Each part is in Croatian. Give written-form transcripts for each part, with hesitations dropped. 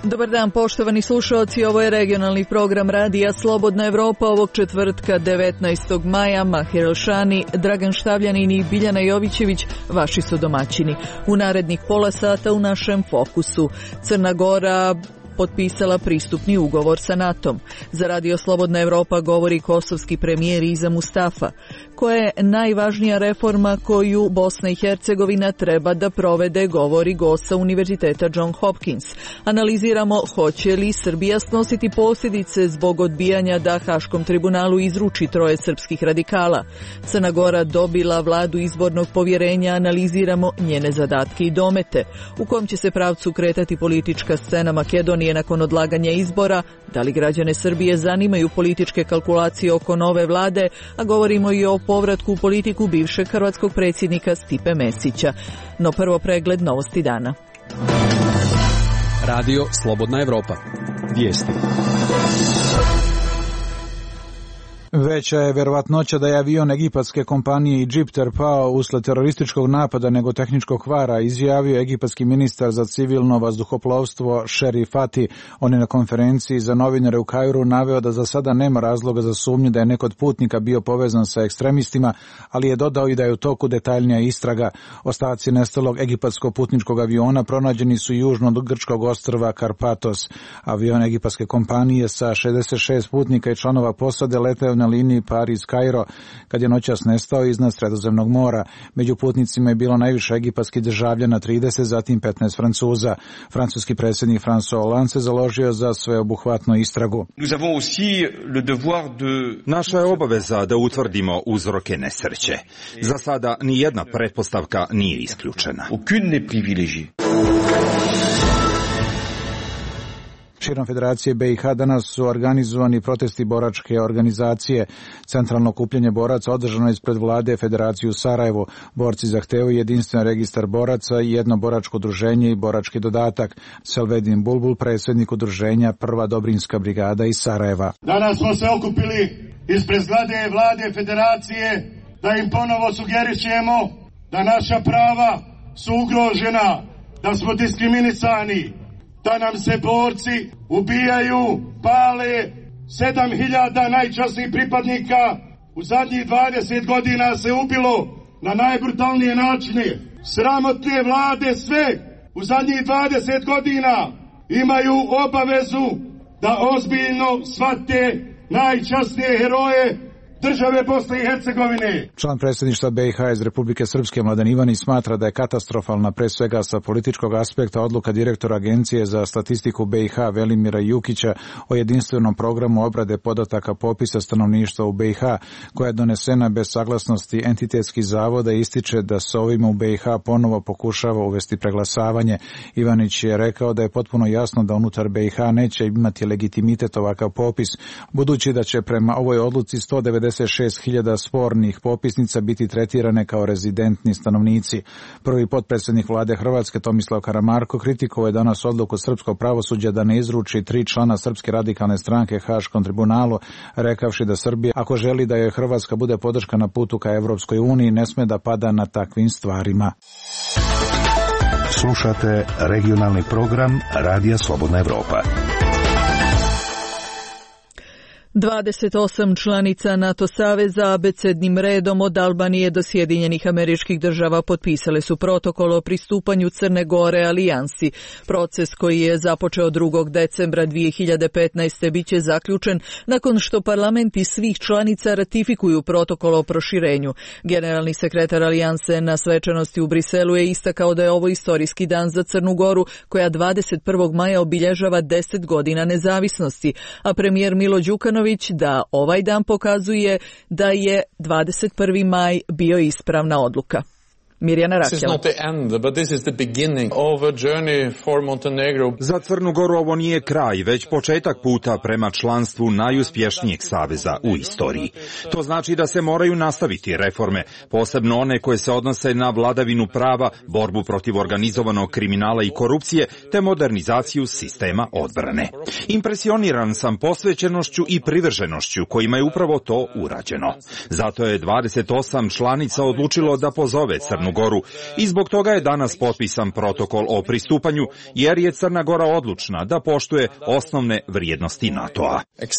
Dobar dan, poštovani slušalci, ovo je regionalni program Radija Slobodna Evropa ovog četvrtka 19. maja. Mahir Elšani, Dragan Štavljanin i Biljana Jovićević vaši su domaćini. U narednih pola sata u našem fokusu Crna Gora potpisala pristupni ugovor sa NATO-om. Za Radio Slobodna Evropa govori kosovski premijer Iza Mustafa. Koja je najvažnija reforma koju Bosna i Hercegovina treba da provede, govori gosta Univerziteta John Hopkins. Analiziramo hoće li Srbija snositi posljedice zbog odbijanja da Haškom tribunalu izruči 3 srpskih radikala. Crna Gora dobila vladu izbornog povjerenja, analiziramo njene zadatke i domete. U kom će se pravcu kretati politička scena Makedonije nakon odlaganja izbora, da li građane Srbije zanimaju političke kalkulacije oko nove vlade, a govorimo i o povratku u politiku bivšeg hrvatskog predsjednika Stipe Mesića. No prvo pregled novosti dana. Radio Slobodna Evropa. Vijesti. Veća je vjerovatnoća da je avion egipatske kompanije Egypter pao usled terorističkog napada nego tehničkog kvara, izjavio egipatski ministar za civilno vazduhoplovstvo Šerif Fati. On je na konferenciji za novinare u Kairu naveo da za sada nema razloga za sumnju da je neko od putnika bio povezan sa ekstremistima, ali je dodao i da je u toku detaljnija istraga. Ostaci nestalog egipatskog putničkog aviona pronađeni su južno od grčkog ostrva Karpatos. Avion egipatske kompanije sa 66 putnika i članova posade leteo na liniji Pariz-Kairo kad je noćas nestao iznad Sredozemnog mora. Među putnicima je bilo najviše egipatskih državljana 30, zatim 15 Francuza. Francuski predsjednik François Hollande se založio za sveobuhvatnu istragu. Naša je obaveza da utvrdimo uzroke nesreće. Za sada ni jedna pretpostavka nije isključena. Širom Federacije BiH danas su organizovani protesti boračke organizacije. Centralno okupljanje boraca održano ispred vlade Federacije u Sarajevu. Borci zahtevaju jedinstven registar boraca i jedno boračko udruženje i borački dodatak. Selvedin Bulbul, predsjednik udruženja Prva Dobrinska brigada iz Sarajeva. Danas smo se okupili ispred zgrade vlade Federacije da im ponovo sugerišemo da naša prava su ugrožena, da smo diskriminisani, da nam se borci ubijaju, pale, 7.000 najčasnijih pripadnika u zadnjih 20 godina se ubilo na najbrutalnije načine. Sramotne vlade sve u zadnjih 20 godina imaju obavezu da ozbiljno shvate najčasnije heroje države Bosne i Hercegovine. Član predsjedništva BiH iz Republike Srpske Mladen Ivanić smatra da je katastrofalna, pre svega sa političkog aspekta, odluka direktora Agencije za statistiku BiH Velimira Jukića o jedinstvenom programu obrade podataka popisa stanovništva u BiH, koja je donesena bez saglasnosti entitetskih zavoda i ističe da se ovim u BiH ponovo pokušava uvesti preglasavanje. Ivanić je rekao da je potpuno jasno da unutar BiH neće imati legitimitet ovakav popis, budući da će prema ovoj odluci 196.000 spornih popisnica biti tretirane kao rezidentni stanovnici. Prvi potpredsjednik vlade Hrvatske Tomislav Karamarko kritikovao je danas odluku srpskog pravosuđa da ne izruči 3 člana Srpske radikalne stranke Haškom tribunalu, rekavši da Srbija, ako želi da joj Hrvatska bude podrška na putu ka Evropskoj uniji, ne sme da pada na takvim stvarima. Slušate regionalni program Radija Slobodna Evropa. 28 članica NATO saveza abecednim redom od Albanije do Sjedinjenih Američkih Država potpisale su protokol o pristupanju Crne Gore alijansi. Proces koji je započeo 2. decembra 2015. biće zaključen nakon što parlamenti svih članica ratifikuju protokol o proširenju. Generalni sekretar alijanse na svečanosti u Briselu je istakao da je ovo istorijski dan za Crnu Goru, koja 21. maja obilježava 10 godina nezavisnosti, a premijer Milo Đukanović da ovaj dan pokazuje da je 21. maj bio ispravna odluka. Mirjana Rakela. Za Crnu Goru ovo nije kraj, već početak puta prema članstvu najuspješnijeg saveza u istoriji. To znači da se moraju nastaviti reforme, posebno one koje se odnose na vladavinu prava, borbu protiv organizovanog kriminala i korupcije, te modernizaciju sistema odbrane. Impresioniran sam posvećenošću i privrženošću kojima je upravo to urađeno. Zato je 28 članica odlučilo da pozove Crnu Goru i zbog toga je danas potpisan protokol o pristupanju, jer je Crna Gora odlučna da poštuje osnovne vrijednosti NATO-a.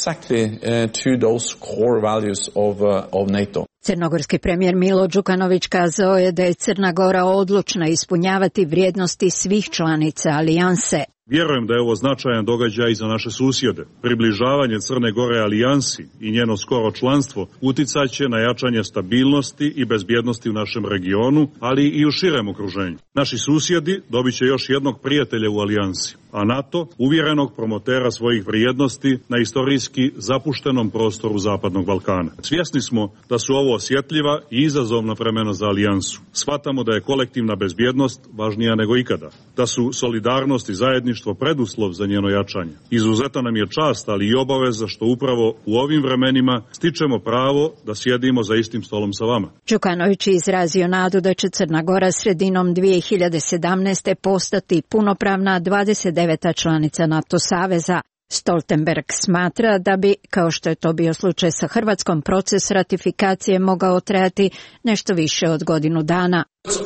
Crnogorski premijer Milo Đukanović kazao je da je Crna Gora odlučna ispunjavati vrijednosti svih članica alijanse. Vjerujem da je ovo značajan događaj za naše susjede. Približavanje Crne Gore alijansi i njeno skoro članstvo uticaće na jačanje stabilnosti i bezbjednosti u našem regionu, ali i u širem okruženju. Naši susjedi dobit će još jednog prijatelja u alijansi, a NATO uvjerenog promotera svojih vrijednosti na istorijski zapuštenom prostoru Zapadnog Balkana. Svjesni smo da su ovo osjetljiva i izazovna vremena za alijansu. Shvatamo da je kolektivna bezbjednost važnija nego ikada, da su solidarnost i zajedništvo preduslov za njeno jačanje. Izuzetna nam je čast, ali i obaveza što upravo u ovim vremenima stičemo pravo da sjedimo za istim stolom sa vama. Đukanović je izrazio nadu da će Crna Gora sredinom 2017. postati punopravna 29. članica NATO saveza. Stoltenberg smatra da bi, kao što je to bio slučaj sa Hrvatskom, proces ratifikacije mogao trajati nešto više od godinu dana.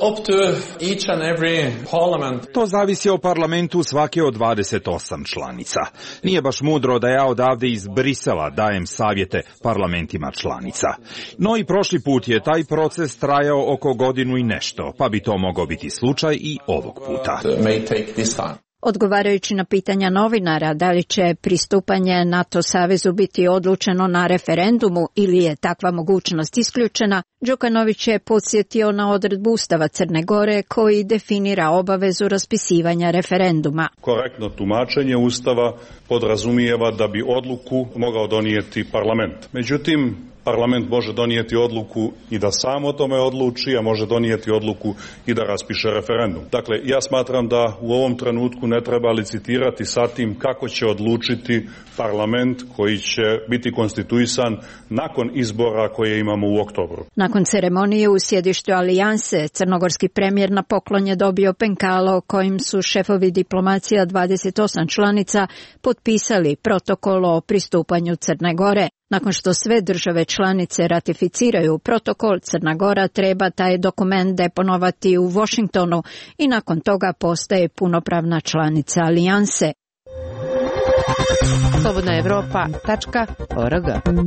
To zavisi o parlamentu svake od 28 članica. Nije baš mudro da ja odavde iz Brisela dajem savjete parlamentima članica. No i prošli put je taj proces trajao oko godinu i nešto, pa bi to mogao biti slučaj i ovog puta. Odgovarajući na pitanja novinara da li će pristupanje NATO savezu biti odlučeno na referendumu ili je takva mogućnost isključena, Đukanović je podsjetio na odredbu Ustava Crne Gore koji definira obavezu raspisivanja referenduma. Korektno tumačenje Ustava podrazumijeva da bi odluku mogao donijeti parlament. Međutim, parlament može donijeti odluku i da sam o tome odluči, a može donijeti odluku i da raspiše referendum. Dakle, ja smatram da u ovom trenutku ne treba licitirati sa tim kako će odlučiti parlament koji će biti konstituisan nakon izbora koje imamo u oktobru. Nakon ceremonije u sjedištu alijanse, crnogorski premijer na poklon je dobio penkalo kojim su šefovi diplomacija 28 članica potpisali protokol o pristupanju Crne Gore. Nakon što sve države članice ratificiraju protokol, Crna Gora treba taj dokument deponovati u Washingtonu i nakon toga postaje punopravna članica alijanse. Slobodna Evropa.org.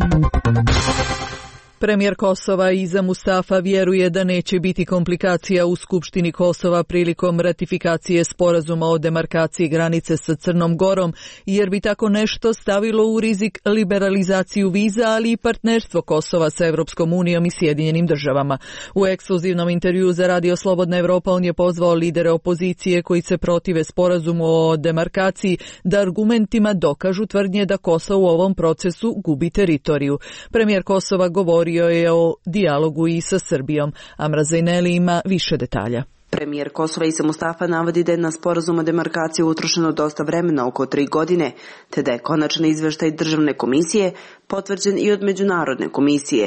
Premijer Kosova Iza Mustafa vjeruje da neće biti komplikacija u Skupštini Kosova prilikom ratifikacije sporazuma o demarkaciji granice sa Crnom Gorom, jer bi tako nešto stavilo u rizik liberalizaciju viza, ali i partnerstvo Kosova sa Evropskom unijom i Sjedinjenim državama. U ekskluzivnom intervjuu za Radio Slobodna Evropa on je pozvao lidere opozicije koji se protive sporazumu o demarkaciji da argumentima dokažu tvrdnje da Kosovo u ovom procesu gubi teritoriju. Premijer Kosova govorio je o dijalogu i sa Srbijom. Amra Zajneli ima više detalja. Premijer Kosova Iza Mustafa navodi da je na sporazum o demarkaciji utrošeno dosta vremena, oko 3 godine, te da je konačni izveštaj državne komisije potvrđen i od međunarodne komisije.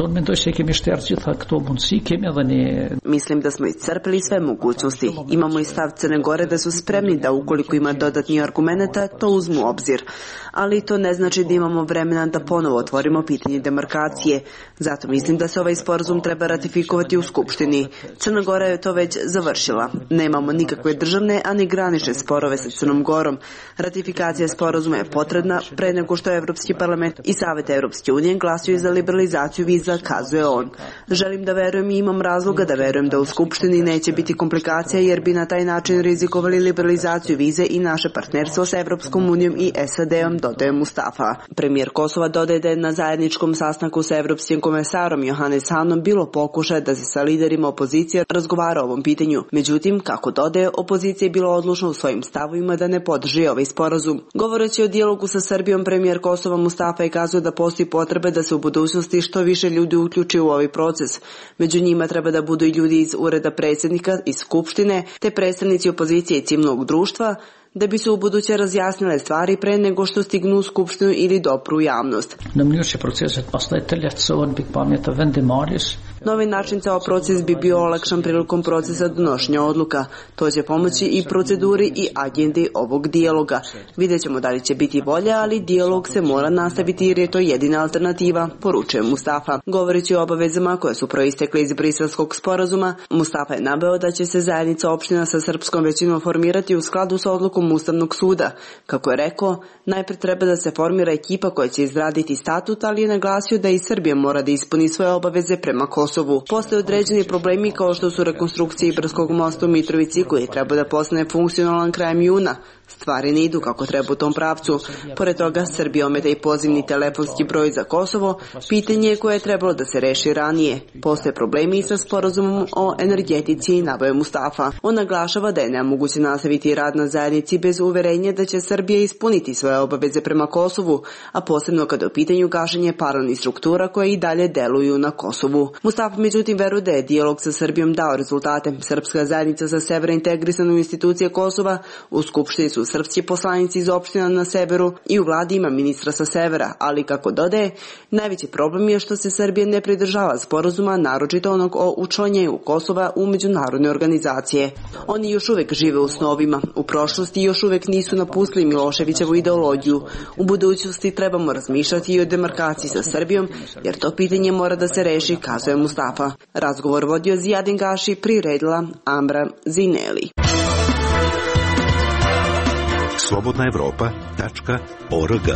Mislim da smo iscrpili sve mogućnosti. Imamo i stav Crne Gore da su spremni da ukoliko ima dodatnih argumenata to uzmu u obzir. Ali to ne znači da imamo vremena da ponovo otvorimo pitanje demarkacije. Zato mislim da se ovaj sporazum treba ratifikovati u Skupštini. Crna Gora je to već završila. Nemamo nikakve državne, a ni granične sporove sa Crnom Gorom. Ratifikacija sporazuma je potrebna pre nego što Evropski parlament i Savet Evropske unije glasuju za liberalizaciju viza, kazuje on. Želim da verujem i imam razloga da verujem da u Skupštini neće biti komplikacija, jer bi na taj način rizikovali liberalizaciju vize i naše partnerstvo sa Evropskom unijom i SAD-om, dodaje Mustafa. Premijer Kosova dodaje da je na zajedničkom sastanku sa Evropskim komesarom Johannes Hanom bilo pokušaja da se sa liderima opozicije razgovara o ovom pitanju. Međutim, kako dodaje, opozicija je bila odlučna u svojim stavovima da ne podrži ovaj sporazum. Govoreći o dijalogu sa Srbijom, premijer Kosova Mustafa je kazao da postoji potrebe da se u budućnosti što više ljudi uključi u ovaj proces. Među njima treba da budu i ljudi iz ureda predsjednika, iz Skupštine, te predstavnici opozicije i civilnog društva, da bi se u buduće razjasnile stvari pre nego što stignu u Skupštinu ili dopru javnost. Na ovaj način ceo proces bi bio olakšan prilikom procesa donošenja odluka. To će pomoći i proceduri i agendi ovog dijaloga. Vidjet ćemo da li će biti volje, ali dijalog se mora nastaviti jer je to jedina alternativa, poručuje Mustafa. Govoreći o obavezama koje su proistekle iz Briselskog sporazuma, Mustafa je naveo da će se zajednica opština sa srpskom većinom formirati u skladu sa odlukom Ustavnog suda. Kako je rekao, najpre treba da se formira ekipa koja će izraditi statut, ali je naglasio da i Srbija mora da ispuni svoje obaveze prema Kosovu. Postoje određeni problemi kao što su rekonstrukcija Ibarskog mosta u Mitrovici koji treba da postane funkcionalan krajem juna. Stvari ne idu kako treba u tom pravcu. Pored toga, Srbija ometa i pozivni telefonski broj za Kosovo, pitanje je koje je trebalo da se reši ranije. Postoje problemi i sa sporazumom o energetici, naveo Mustafa. On naglašava da je nemoguće nastaviti rad na zajednici bez uverenja da će Srbija ispuniti svoje obaveze prema Kosovu, a posebno kada je u pitanju gašenje paralelnih struktura koje i dalje deluju na Kosovu. Mustafa međutim veruje da je dijalog sa Srbijom dao rezultate. Srpska zajednica sa severa integrisana u institucije Kosova, u Skupštini su srpski poslanici iz opština na severu i u vladi ima ministra sa severa, ali kako dodaje, najveći problem je što se Srbija ne pridržava sporazuma, naročito onog o učlanjenju Kosova u međunarodne organizacije. Oni još uvek žive u snovima, u prošlosti još uvek nisu napustili Miloševićevu ideologiju. U budućnosti trebamo razmišljati i o demarkaciji sa Srbijom, jer to pitanje mora da se reši, kazuje Mustafa. Razgovor vodio Zijadin Gaši, priredila Ambra Zineli. slobodnaevropa.org.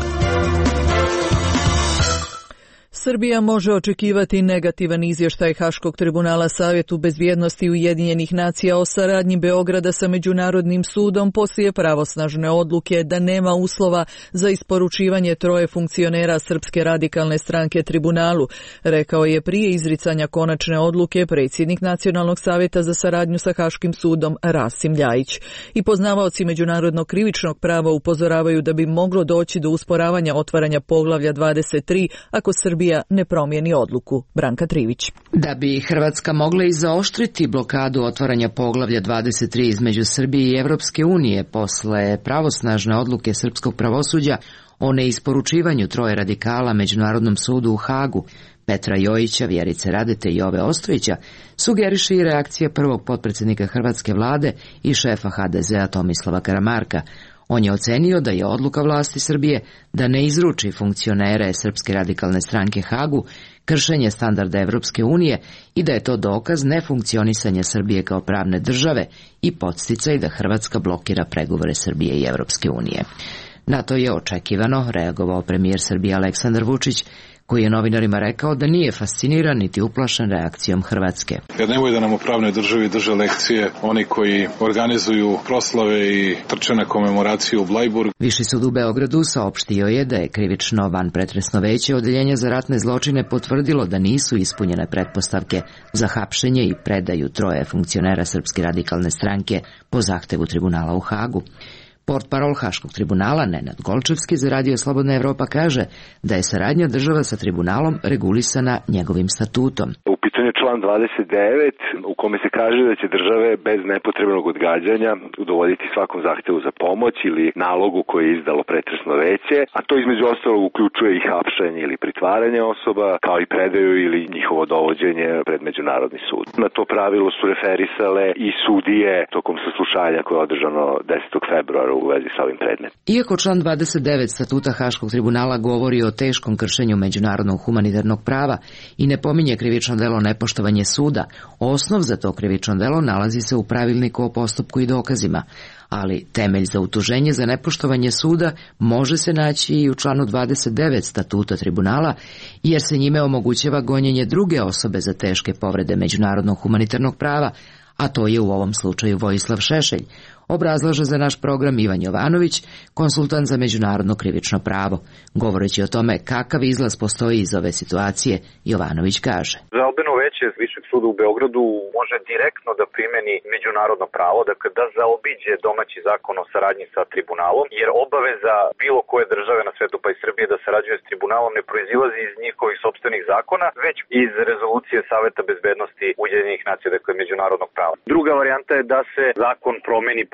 Srbija može očekivati negativan izvještaj Haškog tribunala Savjetu bezbjednosti Ujedinjenih nacija o saradnji Beograda sa Međunarodnim sudom poslije pravosnažne odluke da nema uslova za isporučivanje 3 funkcionera Srpske radikalne stranke tribunalu, rekao je prije izricanja konačne odluke predsjednik Nacionalnog savjeta za saradnju sa Haškim sudom Rasim Ljajić. I poznavaoci međunarodnog krivičnog prava upozoravaju da bi moglo doći do usporavanja otvaranja poglavlja 23 ako Srbija ne promijeni odluku. Branka Trivić. Da bi Hrvatska mogla i zaoštriti blokadu otvaranja poglavlja 23 između Srbije i Evropske unije posle pravosnažne odluke srpskog pravosuđa o neisporučivanju 3 radikala Međunarodnom sudu u Hagu, Petra Jojića, Vjerice Radete i Jove Ostojića, sugeriše i reakcija prvog potpredsjednika hrvatske vlade i šefa HDZ-a Tomislava Karamarka. On je ocenio da je odluka vlasti Srbije da ne izruči funkcionere Srpske radikalne stranke Hagu kršenje standarda Evropske unije i da je to dokaz nefunkcionisanja Srbije kao pravne države i podsticaj da Hrvatska blokira pregovore Srbije i Evropske unije. Na to je očekivano reagovao premijer Srbije Aleksandar Vučić, koji je novinarima rekao da nije fasciniran niti uplašen reakcijom Hrvatske. Jer nemoj da nam u pravnoj državi drže lekcije oni koji organizuju proslave i trče na komemoraciju u Blajburg. Viši sud u Beogradu saopštio je da je krivično vanpretresno veće odeljenja za ratne zločine potvrdilo da nisu ispunjene pretpostavke za hapšenje i predaju 3 funkcionera Srpske radikalne stranke po zahtevu tribunala u Hagu. Portparol Haškog tribunala Nenad Golčevski za Radio Slobodna Evropa kaže da je saradnja država sa tribunalom regulisana njegovim statutom. U pitanju je član 29 u kome se kaže da će države bez nepotrebnog odgađanja udovoljiti svakom zahtevu za pomoć ili nalogu koji je izdalo pretresno veće, a to između ostalog uključuje i hapšenje ili pritvaranje osoba, kao i predaju ili njihovo dovođenje pred Međunarodni sud. Na to pravilo su referisale i sudije tokom saslušanja koje je održano 10. februara u vezi sa ovim predmetom. Iako član 29 statuta Haškog tribunala govori o teškom kršenju međunarodnog humanitarnog prava i ne pominje krivično delo nepoštovanje suda, osnov za to krivično delo nalazi se u pravilniku o postupku i dokazima, ali temelj za utuženje za nepoštovanje suda može se naći i u članu 29 statuta tribunala, jer se njime omogućava gonjenje druge osobe za teške povrede međunarodnog humanitarnog prava, a to je u ovom slučaju Vojislav Šešelj, obrazlaže za naš program Ivan Jovanović, konsultant za međunarodno krivično pravo. Govoreći o tome kakav izlaz postoji iz ove situacije, Jovanović kaže: Žalbeno veće Višeg suda u Beogradu može direktno da primeni međunarodno pravo, dakle da zaobiđe domaći zakon o saradnji sa tribunalom, jer obaveza bilo koje države na svetu, pa i Srbije, da sarađuje s tribunalom ne proizilazi iz njihovih sopstvenih zakona, već iz rezolucije Saveta bezbednosti Ujedinjenih nacija, dakle međunarodnog prava. Druga varijanta je da se zakon promeni po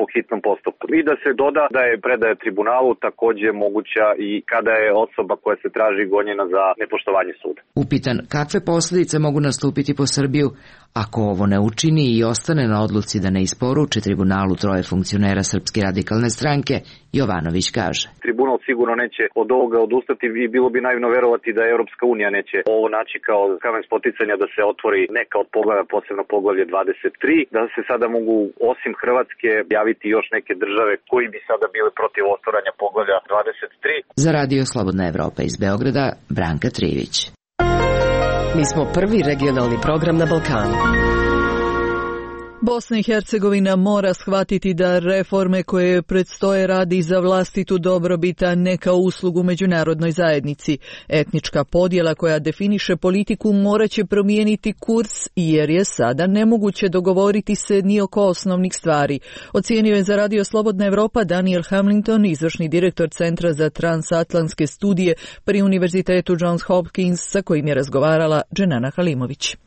po hitnom postupku. I da se doda da je predaja tribunalu takođe moguća i kada je osoba koja se traži gonjena za nepoštovanje suda. Upitan kakve posljedice mogu nastupiti po Srbiju ako ovo ne učini i ostane na odluci da ne isporuči tribunalu troje funkcionera Srpske radikalne stranke, Jovanović kaže. Tribunal sigurno neće od ovoga odustati i bilo bi naivno verovati da Europska unija neće ovo naći kao kamen spoticanja da se otvori neka od poglavlja, posebno poglavlje 23, da se sada mogu osim Hrvatske javiti još neke države koji bi sada bile protiv otvaranja poglavlja 23. Za Radio Slobodna Evropa iz Beograda, Branka Trivić. Mi smo prvi regionalni program na Balkanu. Bosna i Hercegovina mora shvatiti da reforme koje predstoje radi za vlastitu dobrobit, a ne kao uslugu međunarodnoj zajednici. Etnička podjela koja definiše politiku morat će promijeniti kurs jer je sada nemoguće dogovoriti se ni oko osnovnih stvari. Ocijenio je za Radio Slobodna Evropa Daniel Hamilton, izvršni direktor Centra za transatlantske studije pri Univerzitetu Johns Hopkins, sa kojim je razgovarala Dženana Halimović.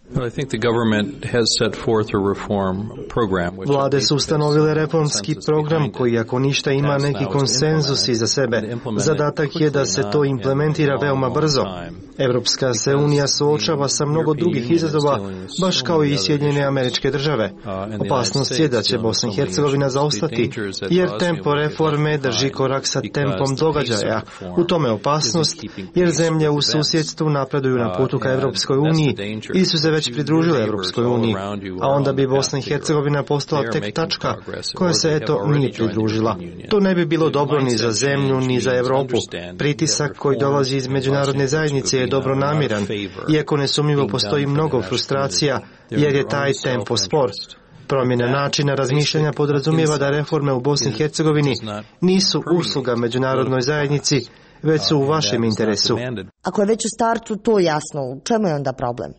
Vlade su ustanovile reformski program koji ako ništa ima neki konsenzus iza sebe. Zadatak je da se to implementira veoma brzo. Evropska se unija suočava sa mnogo drugih izazova, baš kao i Sjedinjene Američke Države. Opasnost je da će Bosna i Hercegovina zaostati, jer tempo reforme drži korak sa tempom događaja. U tome opasnost, jer zemlje u susjedstvu napreduju na putu ka Evropskoj uniji i su se već pridružile Evropskoj uniji, a onda bi Bosna i Hercegovina postala tek tačka koja se eto nije pridružila. To ne bi bilo dobro ni za zemlju, ni za Evropu. Pritisak koji dolazi iz međunarodne zajednice je dobronamjeran, iako nesumnjivo postoji mnogo frustracija, jer je taj tempo spor. Promjena načina razmišljanja podrazumijeva da reforme u Bosni i Hercegovini nisu usluga međunarodnoj zajednici, već su u vašem interesu. Ako je već u startu to jasno, u čemu je onda problem?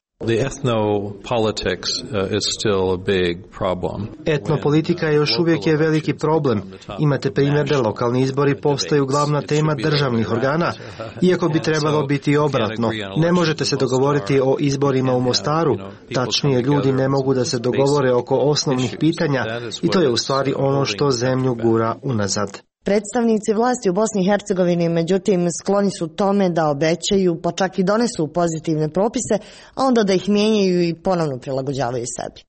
Etnopolitika još uvijek je veliki problem. Imate primjer da lokalni izbori postaju glavna tema državnih organa, iako bi trebalo biti obratno. Ne možete se dogovoriti o izborima u Mostaru, tačnije ljudi ne mogu da se dogovore oko osnovnih pitanja i to je u stvari ono što zemlju gura unazad. Predstavnici vlasti u Bosni i Hercegovini, međutim, skloni su tome da obećaju, pa čak i donesu pozitivne propise, a onda da ih mijenjaju i ponovno prilagođavaju sebi.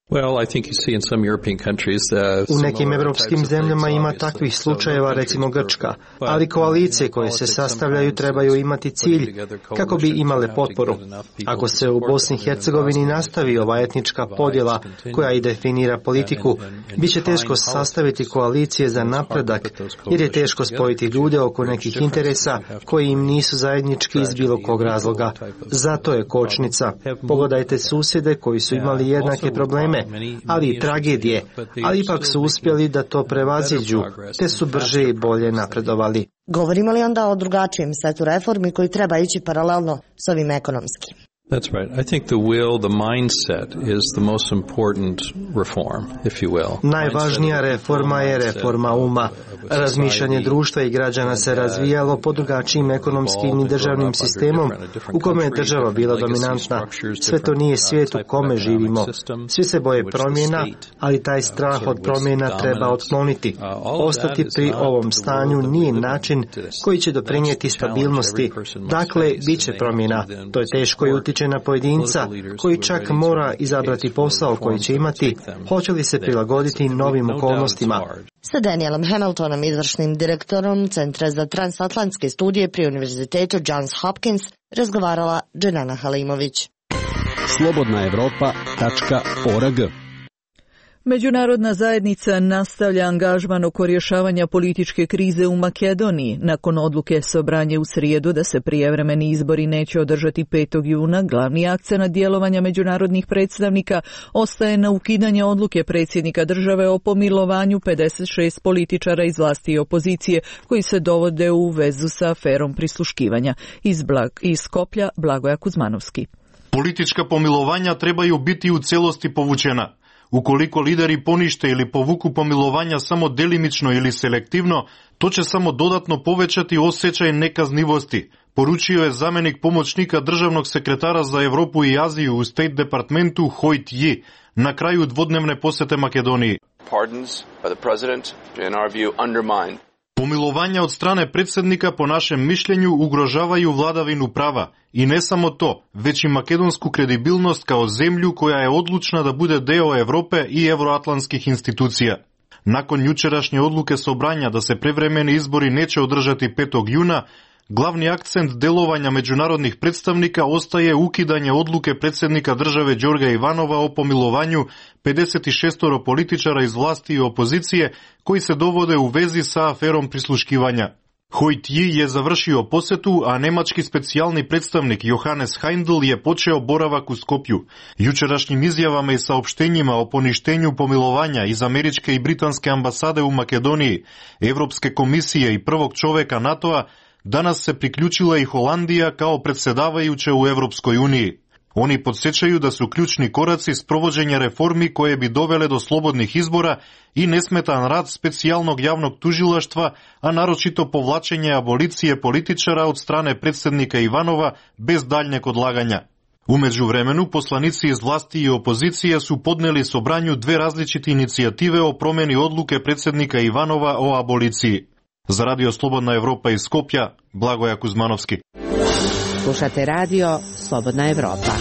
U nekim evropskim zemljama ima takvih slučajeva, recimo Grčka, ali koalicije koje se sastavljaju trebaju imati cilj kako bi imale potporu. Ako se u Bosni i Hercegovini nastavi ova etnička podjela koja i definira politiku, bit će teško sastaviti koalicije za napredak, jer je teško spojiti ljude oko nekih interesa koji im nisu zajednički iz bilo kog razloga. Zato je kočnica. Pogledajte susjede koji su imali jednake probleme, ali i tragedije, ali ipak su uspjeli da to prevaziđu, te su brže i bolje napredovali. Govorimo li onda o drugačijem setu reformi koji treba ići paralelno s ovim ekonomskim? That's right. I think the mindset is the most important reform, if you will. Najvažnija reforma je reforma uma. Razmišljanje društva i građana se razvijalo pod drugačijim ekonomskim i državnim sistemom u kome je država bila dominantna. Sve to nije svijet u kome živimo. Svi se boje promjena, ali taj strah od promjena treba otkloniti. Ostati pri ovom stanju nije način koji će doprinijeti stabilnosti. Dakle, bit će promjena. To je teško i utiče na pojedinca koji čak mora izabrati posao koji će imati, hoće li se prilagoditi novim okolnostima. Sa Danielom Hamiltonom, izvršnim direktorom Centra za transatlantske studije pri Univerzitetu Johns Hopkins, razgovarala Dženana Halimović. slobodnaevropa.org. Međunarodna zajednica nastavlja angažman oko rješavanja političke krize u Makedoniji. Nakon odluke Sobranje u srijedu da se prijevremeni izbori neće održati 5. juna, glavni akcenat djelovanja međunarodnih predstavnika ostaje na ukidanje odluke predsjednika države o pomilovanju 56 političara iz vlasti i opozicije koji se dovode u vezu sa aferom prisluškivanja. Iz Skoplja, Blagoja Kuzmanovski. Politička pomilovanja trebaju biti u cijelosti povučena. Ukoliko lideri ponište ili povuku pomilovanja samo delimično ili selektivno, to će samo dodatno povećati osjećaj nekaznivosti, poručio je zamjenik pomoćnika državnog sekretara za Europu i Aziju u State Departmentu Hoyt Yi na kraju dvodnevne posjete Makedoniji. Pardons by the president, in our view, undermine. Pomilovanja od strane predsjednika po našem mišljenju ugrožavaju vladavinu prava i ne samo to, već i makedonsku kredibilnost kao zemlju koja je odlučna da bude deo Evrope i evroatlantskih institucija. Nakon jučerašnje odluke Sobranja da se prevremeni izbori neće održati 5. juna, glavni akcent delovanja međunarodnih predstavnika ostaje ukidanje odluke predsjednika države Đorga Ivanova o pomilovanju 56 političara iz vlasti i opozicije koji se dovode u vezi sa aferom prisluškivanja. Hojtji je završio posetu, a nemački specijalni predstavnik Johannes Heindl je počeo boravak u Skopju. Jučerašnjim izjavama i saopštenjima o poništenju pomilovanja iz američke i britanske ambasade u Makedoniji, Evropske komisije i prvog čoveka NATO-a, danas se priključila i Holandija kao predsjedavajuća u Evropskoj uniji. Oni podsjećaju da su ključni koraci sprovođenja reformi koje bi dovele do slobodnih izbora i nesmetan rad specijalnog javnog tužilaštva, a naročito povlačenje abolicije političara od strane predsjednika Ivanova bez daljnjeg odlaganja. U međuvremenu, poslanici iz vlasti i opozicije su podneli Sobranju dve različite inicijative o promjeni odluke predsjednika Ivanova o aboliciji. Za Radio Slobodna Evropa iz Skopja, Blagoja Kuzmanovski. Slušate radio Slobodna Evropa.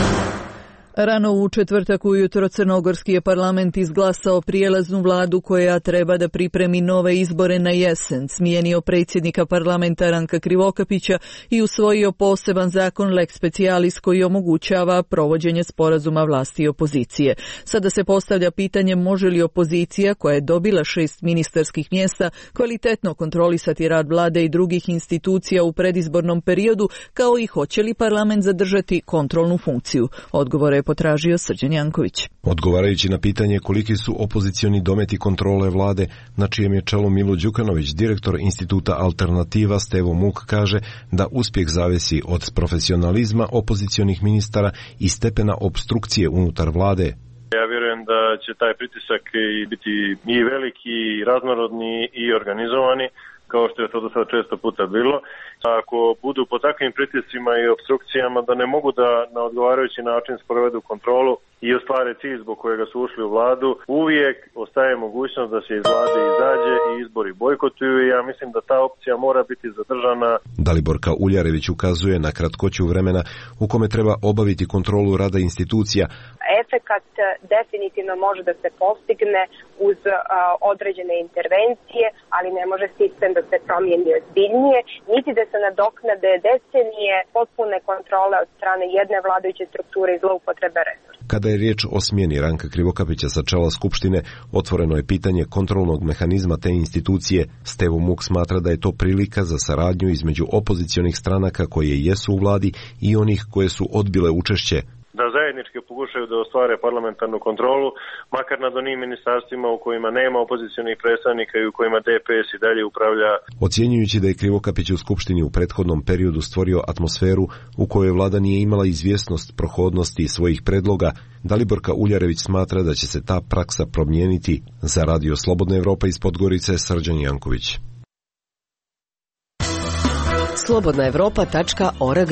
Rano u četvrtak ujutro crnogorski je parlament izglasao prijelaznu vladu koja treba da pripremi nove izbore na jesen, smijenio predsjednika parlamenta Ranka Krivokapića i usvojio poseban zakon Lex Specialis koji omogućava provođenje sporazuma vlasti i opozicije. Sada se postavlja pitanje može li opozicija, koja je dobila 6 ministarskih mjesta, kvalitetno kontrolisati rad vlade i drugih institucija u predizbornom periodu, kao i hoće li parlament zadržati kontrolnu funkciju. Odgovore je potražio Srđan Janković. Odgovarajući na pitanje koliki su opozicioni dometi kontrole vlade, na čijem je čelu Milo Đukanović, direktor instituta Alternativa Stevo Muk kaže da uspjeh zavisi od profesionalizma opozicionih ministara i stepena opstrukcije unutar vlade. Ja vjerujem da će taj pritisak biti i veliki, i raznorodni, i organizovani, kao što je to do sada često puta bilo. Ako budu po takvim pritiscima i opstrukcijama da ne mogu da na odgovarajući način sprovedu kontrolu i ostvare cilj zbog kojega su ušli u vladu, uvijek ostaje mogućnost da se iz vlade izađe i izbori bojkotuju i ja mislim da ta opcija mora biti zadržana. Daliborka Uljarević ukazuje na kratkoću vremena u kome treba obaviti kontrolu rada institucija. Efekat definitivno može da se postigne uz određene intervencije, ali ne može sistem da se promijeni ozbiljnije, niti da se nadoknade decenije potpune kontrole od strane jedne vladajuće strukture i zloupotrebe resursa. Kada je riječ o smjeni Ranka Krivokapića sa čela Skupštine, otvoreno je pitanje kontrolnog mehanizma te institucije. Stevo Muk smatra da je to prilika za saradnju između opozicionih stranaka koje jesu u vladi i onih koje su odbile učešće. Da zajednički pokušaju da ostvare parlamentarnu kontrolu, makar nad onim ministarstvima u kojima nema opozicionih predstavnika i u kojima DPS i dalje upravlja. Ocjenjujući da je Krivokapić u Skupštini u prethodnom periodu stvorio atmosferu u kojoj vlada nije imala izvjesnost prohodnosti svojih predloga, Daliborka Uljarević smatra da će se ta praksa promijeniti. Za Radio Slobodna Evropa iz Podgorice, Srđan Janković. slobodnaevropa.org.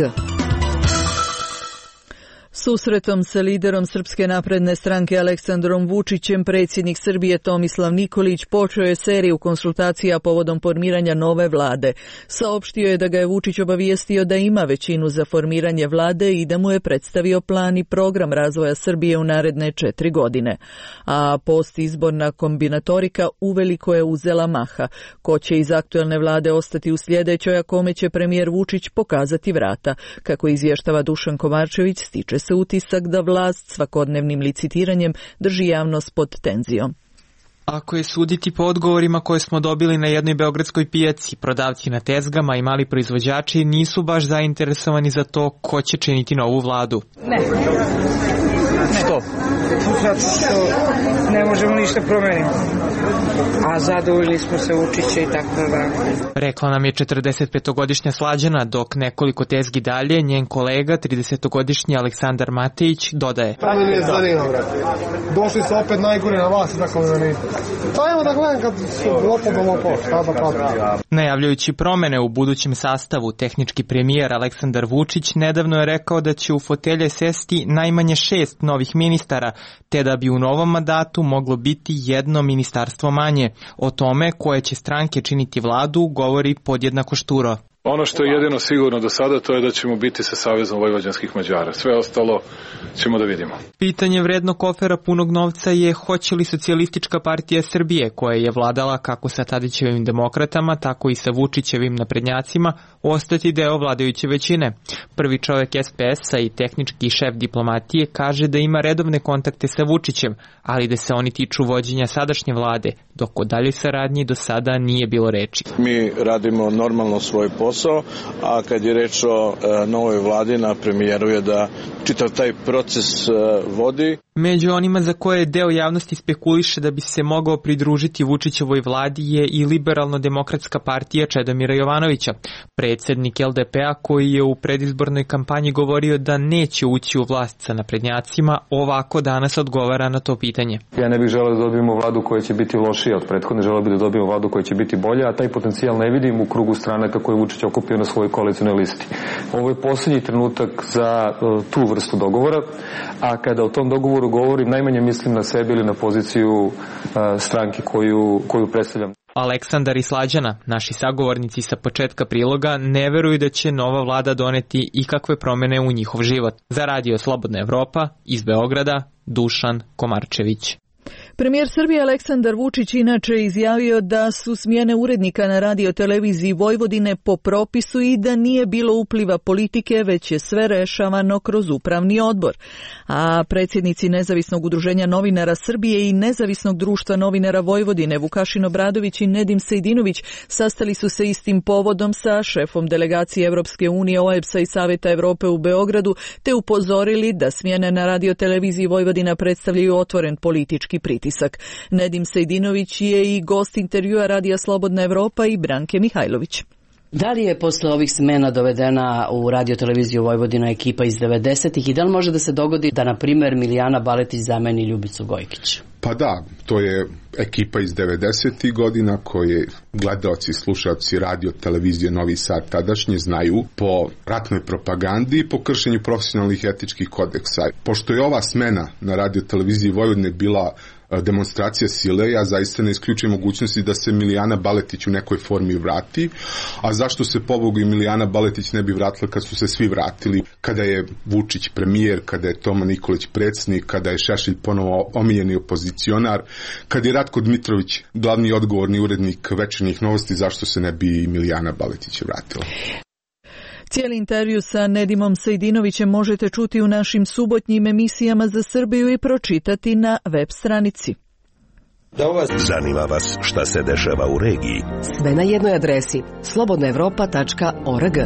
Susretom sa liderom Srpske napredne stranke Aleksandrom Vučićem, predsjednik Srbije Tomislav Nikolić počeo je seriju konsultacija povodom formiranja nove vlade. Saopštio je da ga je Vučić obavijestio da ima većinu za formiranje vlade i da mu je predstavio plan i program razvoja Srbije u naredne 4 godine. A postizborna kombinatorika uveliko je uzela maha. Ko će iz aktuelne vlade ostati u sljedećoj, a kome će premijer Vučić pokazati vrata. Kako izvještava Dušan Komarčević, stiče se utisak da vlast svakodnevnim licitiranjem drži javnost pod tenzijom. Ako je suditi po odgovorima koje smo dobili na jednoj beogradskoj pijaci, prodavci na tezgama i mali proizvođači nisu baš zainteresovani za to ko će činiti novu vladu. Ne. Što? Zato što ne možemo ništa promeniti. a zadovoljni smo se Vučića i takvom vragu. Rekla nam je 45-godišnja Slađana, dok nekoliko tezgi dalje njen kolega, 30-godišnji Aleksandar Matejić, dodaje. Pa me nije zanima, brate. Došli su opet najgore na vas, tako me zanima. Pa evo da gledam kad su lopov, šta da padne. Najavljujući promene u budućem sastavu, tehnički premijer Aleksandar Vučić nedavno je rekao da će u fotelje sesti najmanje 6 novih ministara, te da bi u novom mandatu moglo biti jedno ministarstvo manje. O tome koje će stranke činiti vladu govori podjednako šturo. Ono što je jedino sigurno do sada, to je da ćemo biti sa Savezom vojvođanskih Mađara. Sve ostalo ćemo da vidimo. Pitanje vrednog kofera punog novca je hoće li Socijalistička partija Srbije, koja je vladala kako sa Tadićevim demokratama, tako i sa Vučićevim naprednjacima, ostati deo vladajuće većine. Prvi čovjek SPS-a i tehnički šef diplomatije kaže da ima redovne kontakte sa Vučićem, ali da se oni tiču vođenja sadašnje vlade, dok o daljoj saradnji do sada nije bilo reči. Mi radimo normalno svoj posao, a kad je reč o novoj vladi, na premijeru je da čitav taj proces vodi. Među onima za koje je deo javnosti spekuliše da bi se mogao pridružiti Vučićevoj vladi je i Liberalno-demokratska partija Čedomira Jovanovića, predsjednik LDP-a koji je u predizbornoj kampanji govorio da neće ući u vlast sa naprednjacima, ovako danas odgovara na to pitanje. Ja ne bih želeo da dobijemo vladu koja će biti lošija od prethodne, želeo bih da dobijemo vladu koja će biti bolja, a taj potencijal ne vidim u krugu stranaka koje Vučić okupio na svojoj koalicionoj listi. Ovo je posljednji trenutak za tu vrstu dogovora, a kada o tom dogovoru govorim, najmanje mislim na sebe ili na poziciju stranke koju predstavljam. Aleksandar i Slađana, naši sagovornici sa početka priloga, ne veruju da će nova vlada doneti ikakve promjene u njihov život. Za Radio Slobodna Evropa, iz Beograda, Dušan Komarčević. Premijer Srbije Aleksandar Vučić inače izjavio da su smjene urednika na radioteleviziji Vojvodine po propisu i da nije bilo upliva politike, već je sve rešavano kroz upravni odbor. A predsjednici Nezavisnog udruženja novinara Srbije i Nezavisnog društva novinara Vojvodine Vukašin Obradović i Nedim Sejdinović sastali su se istim povodom sa šefom delegacije Evropske unije, OEBS-a i Saveta Evrope u Beogradu, te upozorili da smjene na radioteleviziji Vojvodina predstavljaju otvoren politički pritisak. Nedim Sejdinović je i gost intervjua Radija Slobodna Evropa i Branke Mihajlović. Da li je posle ovih smena dovedena u radioteleviziju Vojvodina ekipa iz 90-ih i da li može da se dogodi da, na primjer, Milijana Baletić zameni Ljubicu Gojkić? Pa da, to je ekipa iz 90-ih godina koje gledaoci i slušalci radio televizije Novi Sad tadašnje znaju po ratnoj propagandi i po kršenju profesionalnih etičkih kodeksa. Pošto je ova smena na radio televiziji Vojvodine bila demonstracija sile, ja zaista ne isključujem mogućnosti da se Milijana Baletić u nekoj formi vrati, a zašto se pobogu i Milijana Baletić ne bi vratila kad su se svi vratili, kada je Vučić premijer, kada je Toma Nikolić predsjednik, kada je Šešelj ponovo omiljeni opozicionar, kada je Ratko Dmitrović glavni odgovorni urednik Večernjih novosti, zašto se ne bi Milijana Baletić vratila? Cijeli intervju sa Nedimom Sejdinovićem možete čuti u našim subotnjim emisijama za Srbiju i pročitati na web stranici. Zanima vas šta se dešava u regiji? Sve na jednoj adresi slobodnaevropa.org.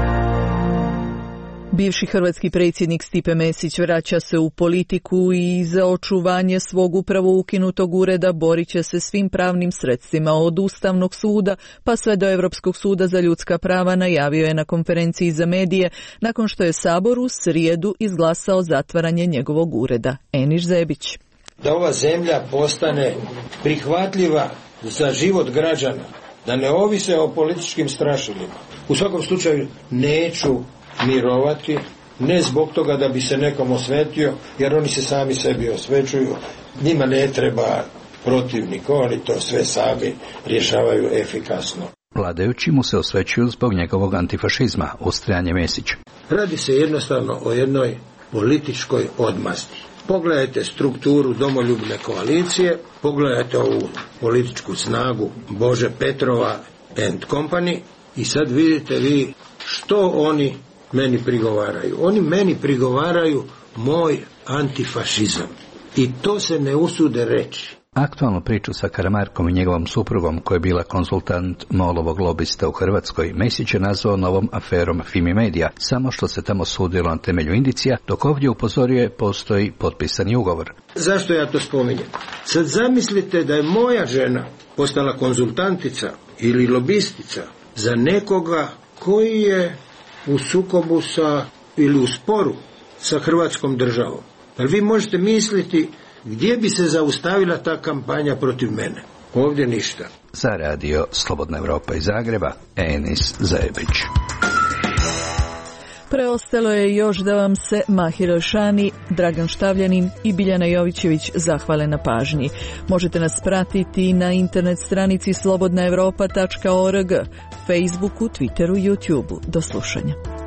Bivši hrvatski predsjednik Stipe Mesić vraća se u politiku i za očuvanje svog upravo ukinutog ureda borit će se svim pravnim sredstvima od Ustavnog suda pa sve do Europskog suda za ljudska prava, najavio je na konferenciji za medije nakon što je Sabor u srijedu izglasao zatvaranje njegovog ureda. Eniš Zebić. Da ova zemlja postane prihvatljiva za život građana, da ne ovise o političkim strašilima. U svakom slučaju neću mirovati, ne zbog toga da bi se nekom osvetio, jer oni se sami sebi osvećuju. Njima ne treba protivnik, oni to sve sami rješavaju efikasno. Vladajući mu se osvećuju zbog njegovog antifašizma, ustrajanje Mesića. Radi se jednostavno o jednoj političkoj odmazdi. Pogledajte strukturu domoljubne koalicije, pogledajte ovu političku snagu Bože Petrova and company i sad vidite vi što oni meni prigovaraju. Oni meni prigovaraju moj antifašizam. I to se ne usude reći. Aktualnu priču sa Karamarkom i njegovom suprugom, koja je bila konsultant MOL-ovog lobista u Hrvatskoj, Mesić je nazvao novom aferom Fimi Media, samo što se tamo sudilo na temelju indicija, dok ovdje upozorio je postoji potpisani ugovor. Zašto ja to spominjem? Sad zamislite da je moja žena postala konzultantica ili lobistica za nekoga koji je u sukobu ili u sporu sa Hrvatskom državom. Ali vi možete misliti gdje bi se zaustavila ta kampanja protiv mene? Ovdje ništa. Za radio Slobodna Evropa iz Zagreba, Enis Zajebić. Preostalo je još da vam se Mahir El-Shani, Dragan Štavljanin i Biljana Jovićević zahvale na pažnji. Možete nas pratiti na internet stranici slobodnaevropa.org, Facebooku, Twitteru, YouTubeu. Do slušanja.